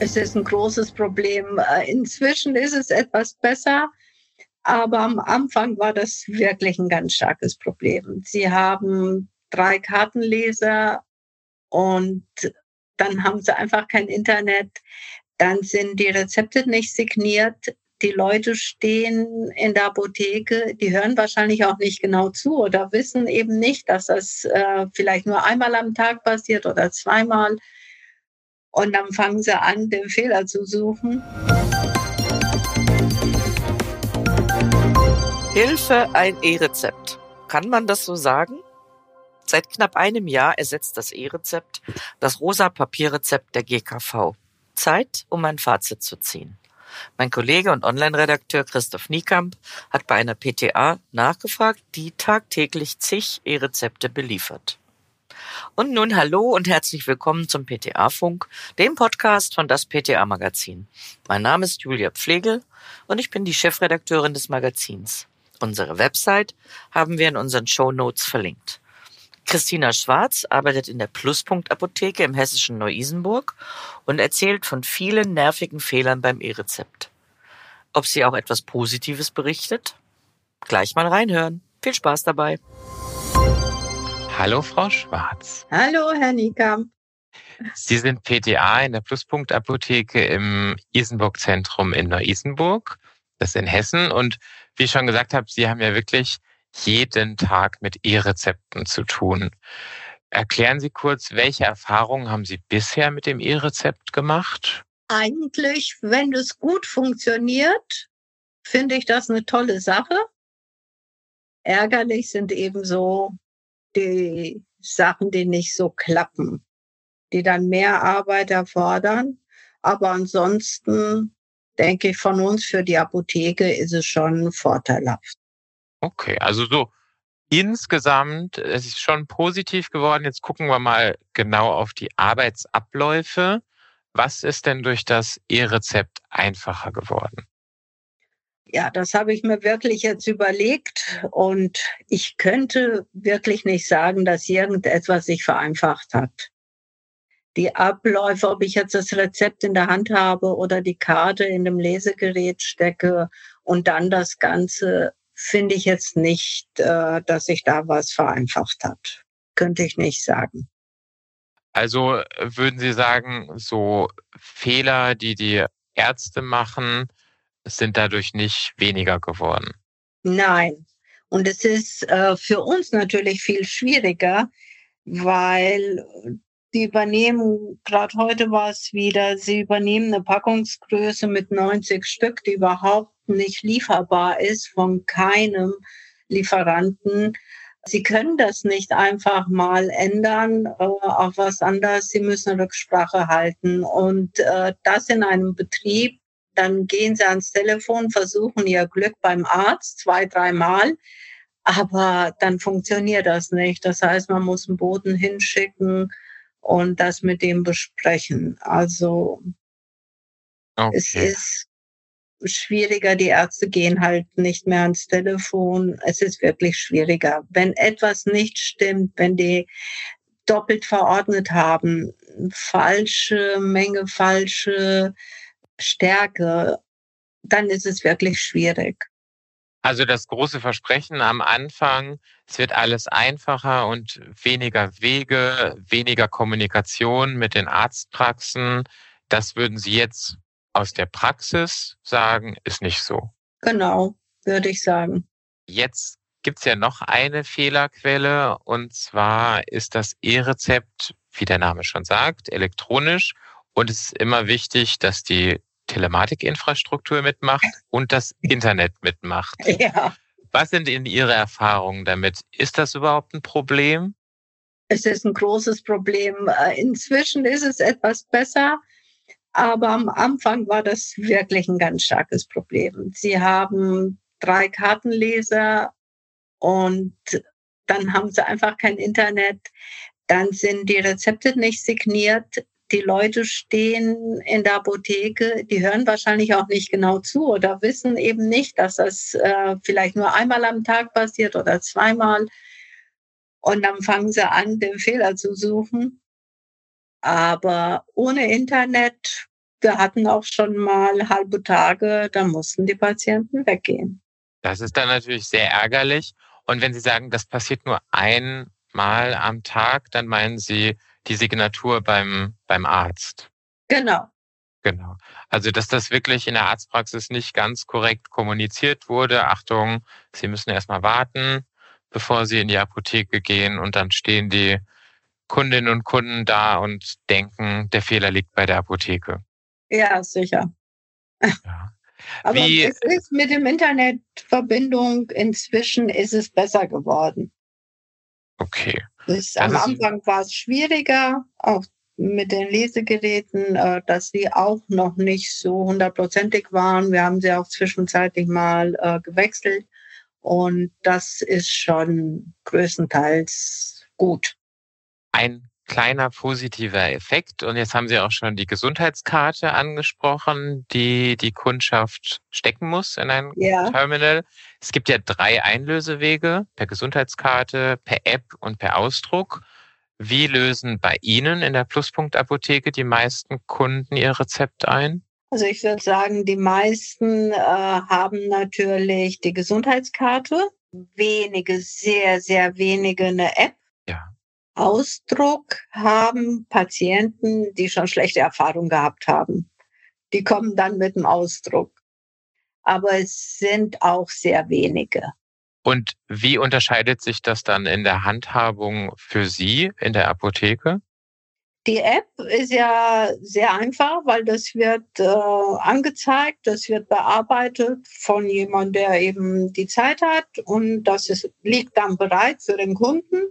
Es ist ein großes Problem. Inzwischen ist es etwas besser, aber am Anfang war das wirklich ein ganz starkes Problem. Sie haben 3 Kartenleser und dann haben sie einfach kein Internet. Dann sind die Rezepte nicht signiert. Die Leute stehen in der Apotheke, die hören wahrscheinlich auch nicht genau zu oder wissen eben nicht, dass das vielleicht nur einmal am Tag passiert oder zweimal. Und dann fangen sie an, den Fehler zu suchen. Hilfe, ein E-Rezept. Kann man das so sagen? Seit knapp einem Jahr ersetzt das E-Rezept das rosa Papierrezept der GKV. Zeit, um ein Fazit zu ziehen. Mein Kollege und Online-Redakteur Christoph Niekamp hat bei einer PTA nachgefragt, die tagtäglich zig E-Rezepte beliefert. Und nun hallo und herzlich willkommen zum PTA-Funk, dem Podcast von das PTA-Magazin. Mein Name ist Julia Pflegel und ich bin die Chefredakteurin des Magazins. Unsere Website haben wir in unseren Shownotes verlinkt. Christina Schwarz arbeitet in der Pluspunkt-Apotheke im hessischen Neu-Isenburg und erzählt von vielen nervigen Fehlern beim E-Rezept. Ob sie auch etwas Positives berichtet? Gleich mal reinhören. Viel Spaß dabei. Hallo Frau Schwarz. Hallo, Herr Niekamp. Sie sind PTA in der Pluspunkt-Apotheke im Isenburg-Zentrum in Neu-Isenburg, das ist in Hessen. Und wie ich schon gesagt habe, Sie haben ja wirklich jeden Tag mit E-Rezepten zu tun. Erklären Sie kurz, welche Erfahrungen haben Sie bisher mit dem E-Rezept gemacht? Eigentlich, wenn es gut funktioniert, finde ich das eine tolle Sache. Ärgerlich sind ebenso die Sachen, die nicht so klappen, die dann mehr Arbeit erfordern. Aber ansonsten denke ich, von uns für die Apotheke ist es schon vorteilhaft. Okay, also so insgesamt, es ist schon positiv geworden. Jetzt gucken wir mal genau auf die Arbeitsabläufe. Was ist denn durch das E-Rezept einfacher geworden? Ja, das habe ich mir wirklich jetzt überlegt und ich könnte wirklich nicht sagen, dass irgendetwas sich vereinfacht hat. Die Abläufe, ob ich jetzt das Rezept in der Hand habe oder die Karte in dem Lesegerät stecke und dann das Ganze, finde ich jetzt nicht, dass sich da was vereinfacht hat. Könnte ich nicht sagen. Also würden Sie sagen, so Fehler, die die Ärzte machen, sind dadurch nicht weniger geworden? Nein. Und es ist für uns natürlich viel schwieriger, weil die übernehmen, gerade heute war es wieder, sie übernehmen eine Packungsgröße mit 90 Stück, die überhaupt nicht lieferbar ist von keinem Lieferanten. Sie können das nicht einfach mal ändern auf was anderes. Sie müssen Rücksprache halten. Und das in einem Betrieb, dann gehen sie ans Telefon, versuchen ihr Glück beim Arzt 2, 3 Mal. Aber dann funktioniert das nicht. Das heißt, man muss einen Boten hinschicken und das mit dem besprechen. Also es Okay. ist schwieriger. Die Ärzte gehen halt nicht mehr ans Telefon. Es ist wirklich schwieriger. Wenn etwas nicht stimmt, wenn die doppelt verordnet haben, falsche Menge, falsche Stärke, dann ist es wirklich schwierig. Also das große Versprechen am Anfang, es wird alles einfacher und weniger Wege, weniger Kommunikation mit den Arztpraxen. Das würden Sie jetzt aus der Praxis sagen, ist nicht so. Genau, würde ich sagen. Jetzt gibt's ja noch eine Fehlerquelle und zwar ist das E-Rezept, wie der Name schon sagt, elektronisch und es ist immer wichtig, dass die Telematikinfrastruktur mitmacht und das Internet mitmacht. Ja, Was sind denn Ihre Erfahrungen damit? Ist das überhaupt ein Problem? es ist ein großes Problem. Inzwischen ist es etwas besser, aber am Anfang war das wirklich ein ganz starkes Problem. Sie haben 3 Kartenleser und dann haben sie einfach kein Internet. Dann sind die Rezepte nicht signiert. Die Leute stehen in der Apotheke, die hören wahrscheinlich auch nicht genau zu oder wissen eben nicht, dass das vielleicht nur einmal am Tag passiert oder zweimal. Und dann fangen sie an, den Fehler zu suchen. Aber ohne Internet wir hatten auch schon mal halbe Tage, da mussten die Patienten weggehen. Das ist dann natürlich sehr ärgerlich. Und wenn Sie sagen, das passiert nur einmal am Tag, dann meinen Sie die Signatur beim Arzt. Genau. Genau. Also, dass das wirklich in der Arztpraxis nicht ganz korrekt kommuniziert wurde. Achtung, Sie müssen erst mal warten, bevor Sie in die Apotheke gehen. Und dann stehen die Kundinnen und Kunden da und denken, der Fehler liegt bei der Apotheke. Ja, sicher. Ja. Aber Wie, es ist mit dem Internetverbindung inzwischen ist es besser geworden. okay. Am Das ist, Anfang war es schwieriger, auch mit den Lesegeräten, dass sie auch noch nicht so hundertprozentig waren. Wir haben sie auch zwischenzeitlich mal gewechselt und das ist schon größtenteils gut. ein kleiner positiver Effekt. Und jetzt haben Sie auch schon die Gesundheitskarte angesprochen, die die Kundschaft stecken muss in ein Ja, Terminal. Es gibt ja 3 Einlösewege, per Gesundheitskarte, per App und per Ausdruck. Wie lösen bei Ihnen in der Pluspunkt-Apotheke die meisten Kunden ihr Rezept ein? also ich würde sagen, die meisten haben natürlich die Gesundheitskarte, wenige, sehr, sehr wenige eine App. Ja. Ausdruck haben Patienten, die schon schlechte Erfahrungen gehabt haben. Die kommen dann mit dem Ausdruck. Aber es sind auch sehr wenige. Und wie unterscheidet sich das dann in der Handhabung für Sie in der Apotheke? Die App ist ja sehr einfach, weil das wird angezeigt, das wird bearbeitet von jemandem, der eben die Zeit hat und liegt dann bereit für den Kunden.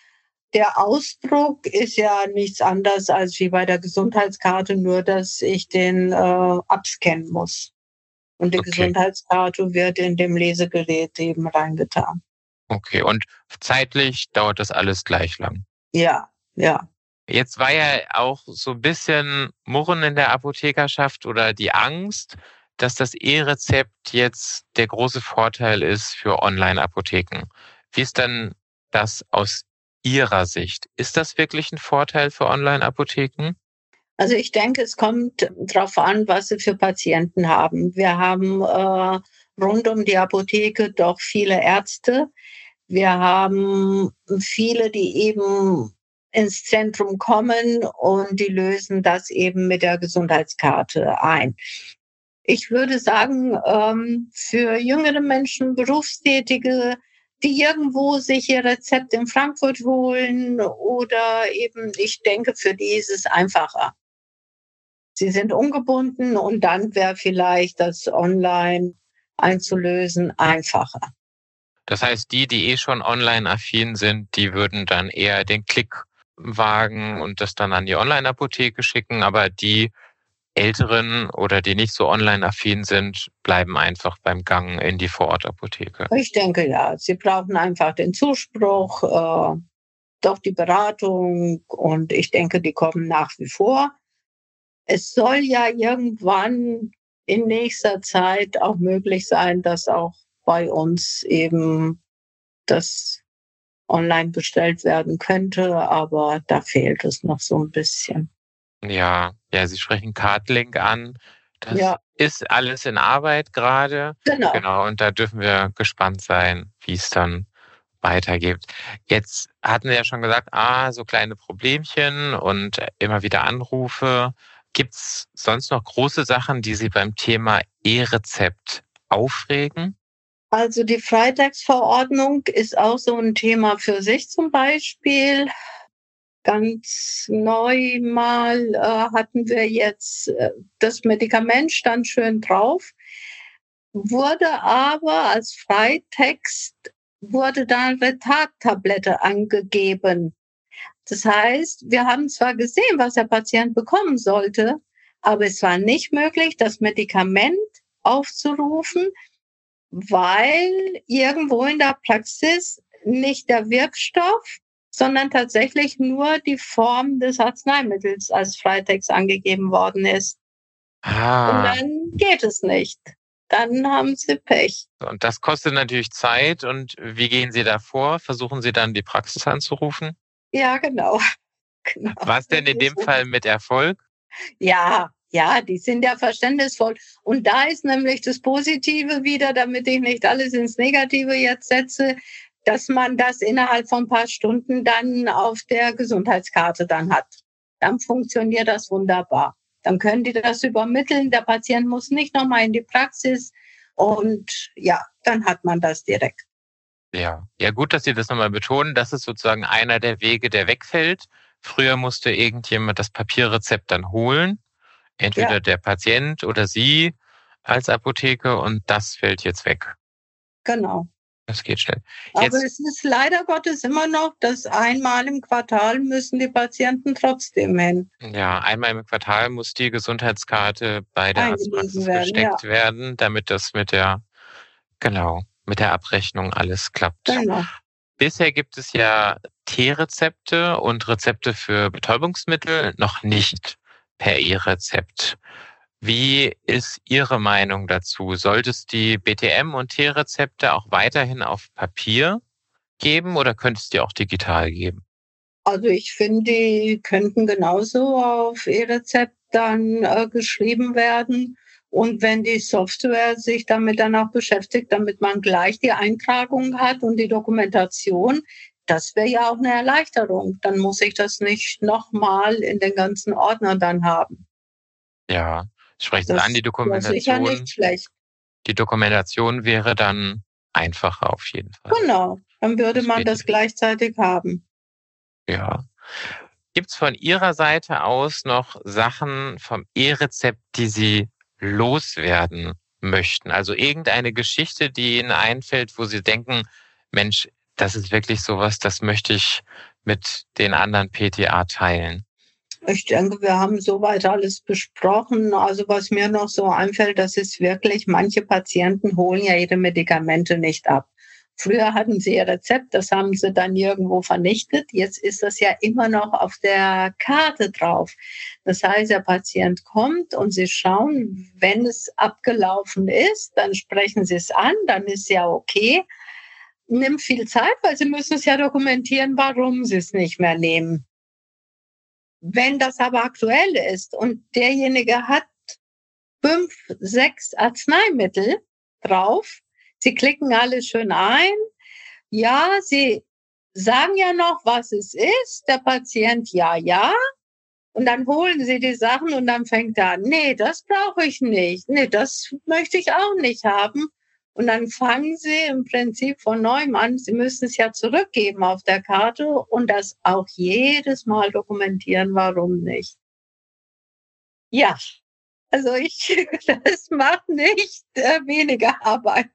Der Ausdruck ist ja nichts anderes als wie bei der Gesundheitskarte, nur dass ich den abscannen muss. Und die Okay. Gesundheitskarte wird in dem Lesegerät eben reingetan. Okay, und zeitlich dauert das alles gleich lang? Ja, ja. Jetzt war ja auch so ein bisschen Murren in der Apothekerschaft oder die Angst, dass das E-Rezept jetzt der große Vorteil ist für Online-Apotheken. Wie ist denn das aus Ihrer Sicht? Ist das wirklich ein Vorteil für Online-Apotheken? Also ich denke, es kommt drauf an, was Sie für Patienten haben. Wir haben rund um die Apotheke doch viele Ärzte. Wir haben viele, die eben ins Zentrum kommen und die lösen das eben mit der Gesundheitskarte ein. Ich würde sagen, für jüngere Menschen, Berufstätige, die irgendwo sich ihr Rezept in Frankfurt holen oder eben, ich denke, für die ist es einfacher. Sie sind ungebunden und dann wäre vielleicht das online einzulösen einfacher. Das heißt, die eh schon online-affin sind, die würden dann eher den Klick wagen und das dann an die Online-Apotheke schicken, aber die Älteren oder die nicht so online-affin sind, bleiben einfach beim Gang in die Vorortapotheke. Ich denke ja, sie brauchen einfach den Zuspruch, doch die Beratung und ich denke, die kommen nach wie vor. Es soll ja irgendwann in nächster Zeit auch möglich sein, dass auch bei uns eben das online bestellt werden könnte, aber da fehlt es noch so ein bisschen. Ja, Sie sprechen Cardlink an. Das Ja, ist alles in Arbeit gerade. genau. Genau, und da dürfen wir gespannt sein, wie es dann weitergeht. Jetzt hatten Sie ja schon gesagt, so kleine Problemchen und immer wieder Anrufe. Gibt's sonst noch große Sachen, die Sie beim Thema E-Rezept aufregen? Also die Freitagsverordnung ist auch so ein Thema für sich zum Beispiel. Ganz neu mal hatten wir jetzt das Medikament stand schön drauf, wurde aber als Freitext wurde da Retardtablette angegeben. Das heißt, wir haben zwar gesehen, was der Patient bekommen sollte, aber es war nicht möglich, das Medikament aufzurufen, weil irgendwo in der Praxis nicht der Wirkstoff, sondern tatsächlich nur die Form des Arzneimittels als Freitext angegeben worden ist. Und Ah, dann geht es nicht. Dann haben Sie Pech. und das kostet natürlich Zeit. Und wie gehen Sie da vor? Versuchen Sie dann die Praxis anzurufen? Ja, genau. Genau. Was denn in dem Fall mit Erfolg? Ja, Ja, die sind ja verständnisvoll. Und da ist nämlich das Positive wieder, damit ich nicht alles ins Negative jetzt setze, dass man das innerhalb von ein paar Stunden dann auf der Gesundheitskarte dann hat. Dann funktioniert das wunderbar. Dann können die das übermitteln. Der Patient muss nicht nochmal in die Praxis. Und ja, dann hat man das direkt. Ja, ja, gut, dass Sie das nochmal betonen. Das ist sozusagen einer der Wege, der wegfällt. Früher musste irgendjemand das Papierrezept dann holen. Entweder der Patient oder Sie als Apotheke, und das fällt jetzt weg. Genau. Das geht schnell. Aber es ist leider Gottes immer noch, dass einmal im Quartal müssen die Patienten trotzdem hin. Ja, einmal im Quartal muss die Gesundheitskarte bei der Arztpraxis gesteckt werden, damit das mit der Abrechnung alles klappt. Genau. Bisher gibt es ja T-Rezepte und Rezepte für Betäubungsmittel noch nicht per E-Rezept. Wie ist Ihre Meinung dazu? Sollte es die BTM- und T-Rezepte auch weiterhin auf Papier geben oder könnte es die auch digital geben? Also ich finde, die könnten genauso auf E-Rezept dann geschrieben werden. Und wenn die Software sich damit dann auch beschäftigt, damit man gleich die Eintragung hat und die Dokumentation, das wäre ja auch eine Erleichterung. Dann muss ich das nicht nochmal in den ganzen Ordner dann haben. Ja, sprechen Sie an, die Dokumentation. Das ist sicher nicht schlecht. Die Dokumentation wäre dann einfacher auf jeden Fall. Genau, dann würde man das gleichzeitig haben. Ja. Gibt es von Ihrer Seite aus noch Sachen vom E-Rezept, die Sie loswerden möchten? Also irgendeine Geschichte, die Ihnen einfällt, wo Sie denken, Mensch, das ist wirklich sowas, das möchte ich mit den anderen PTA teilen. Ich denke, wir haben soweit alles besprochen. Also was mir noch so einfällt, das ist wirklich, manche Patienten holen ja ihre Medikamente nicht ab. Früher hatten sie ihr Rezept, das haben sie dann irgendwo vernichtet. Jetzt ist das ja immer noch auf der Karte drauf. Das heißt, der Patient kommt und sie schauen, wenn es abgelaufen ist, dann sprechen sie es an, dann ist ja okay. Nimmt viel Zeit, weil sie müssen es ja dokumentieren, warum sie es nicht mehr nehmen. Wenn das aber aktuell ist und derjenige hat 5, 6 Arzneimittel drauf, sie klicken alles schön ein, ja, sie sagen ja noch, was es ist, der Patient ja, und dann holen sie die Sachen und dann fängt er an, nee, das brauche ich nicht, nee, das möchte ich auch nicht haben. Und dann fangen sie im Prinzip von neuem an. Sie müssen es ja zurückgeben auf der Karte und das auch jedes Mal dokumentieren, warum nicht. Ja, also das macht nicht weniger Arbeit.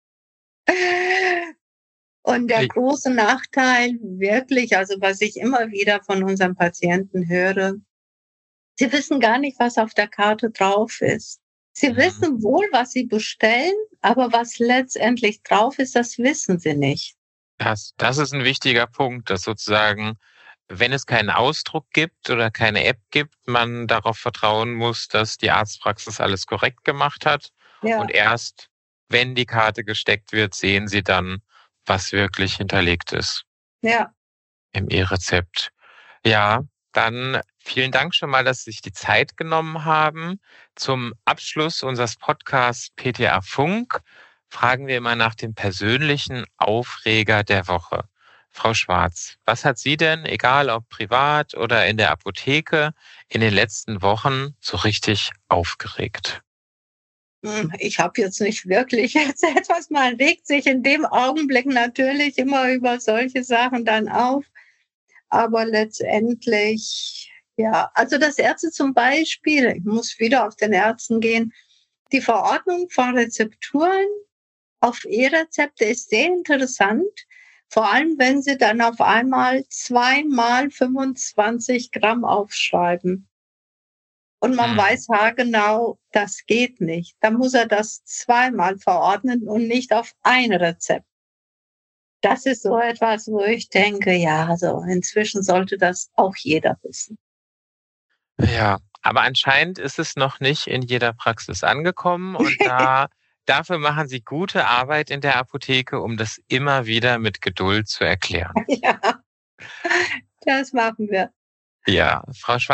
Und der große Nachteil wirklich, also was ich immer wieder von unseren Patienten höre, sie wissen gar nicht, was auf der Karte drauf ist. Sie wissen wohl, was sie bestellen, aber was letztendlich drauf ist, das wissen sie nicht. Das ist ein wichtiger Punkt, dass sozusagen, wenn es keinen Ausdruck gibt oder keine App gibt, man darauf vertrauen muss, dass die Arztpraxis alles korrekt gemacht hat. Ja. Und erst, wenn die Karte gesteckt wird, sehen sie dann, was wirklich hinterlegt ist. Ja. Im E-Rezept. Ja, dann vielen Dank schon mal, dass Sie sich die Zeit genommen haben. Zum Abschluss unseres Podcasts PTA Funk fragen wir immer nach dem persönlichen Aufreger der Woche. Frau Schwarz, was hat Sie denn, egal ob privat oder in der Apotheke, in den letzten Wochen so richtig aufgeregt? Ich habe jetzt nicht wirklich jetzt etwas, man regt sich in dem Augenblick natürlich immer über solche Sachen dann auf. Aber letztendlich, ja, also das Ärzte zum Beispiel, ich muss wieder auf den Ärzten gehen, die Verordnung von Rezepturen auf E-Rezepte ist sehr interessant, vor allem wenn sie dann auf einmal 2 mal 25 Gramm aufschreiben. Und man weiß haargenau, das geht nicht. Da muss er das 2-mal verordnen und nicht auf ein Rezept. Das ist so etwas, wo ich denke, ja, so inzwischen sollte das auch jeder wissen. Ja, aber anscheinend ist es noch nicht in jeder Praxis angekommen und dafür machen Sie gute Arbeit in der Apotheke, um das immer wieder mit Geduld zu erklären. Ja, das machen wir. Ja, Frau Schwarz,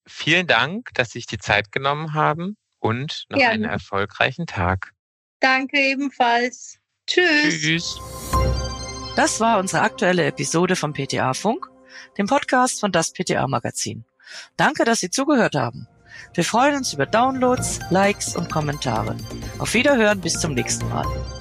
vielen Dank, dass Sie sich die Zeit genommen haben und noch einen erfolgreichen Tag. Danke ebenfalls. Tschüss. Tschüss. Das war unsere aktuelle Episode vom PTA Funk, dem Podcast von das PTA Magazin. Danke, dass Sie zugehört haben. Wir freuen uns über Downloads, Likes und Kommentare. Auf Wiederhören, bis zum nächsten Mal.